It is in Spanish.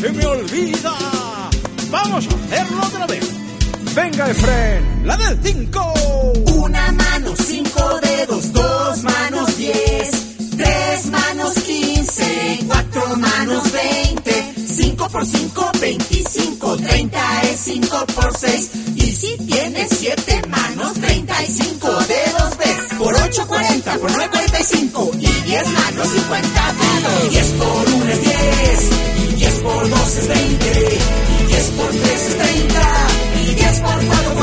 se me olvida. Vamos a hacerlo otra vez. Venga, Efren, la del 5. Una mano, 5 dedos, 2 manos, 10, 3 manos, 15, 4 manos, 20, 5 por 5, 25, 30 es 5 por 6. Y si tienes 7 manos, 35 dedos ves. Por 8, 40, por 9, 45. Y 10 manos, 50 dedos. 10 por 1 es 10. Y 10 por 2 es 20. Y 10 por 3 es 30. Y 10 por 4,